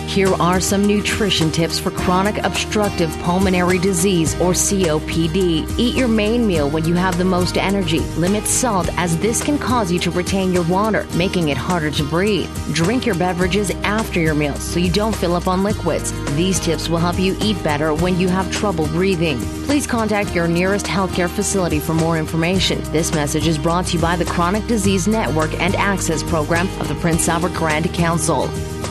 Here are some nutrition tips for chronic obstructive pulmonary disease, or COPD. Eat your main meal when you have the most energy. Limit salt, as this can cause you to retain your water, making it harder to breathe. Drink your beverages after your meals so you don't fill up on liquids. These tips will help you eat better when you have trouble breathing. Please contact your nearest healthcare facility for more information. This message is brought to you by the Chronic Disease Network and Access Program of the Prince Albert Grand Council.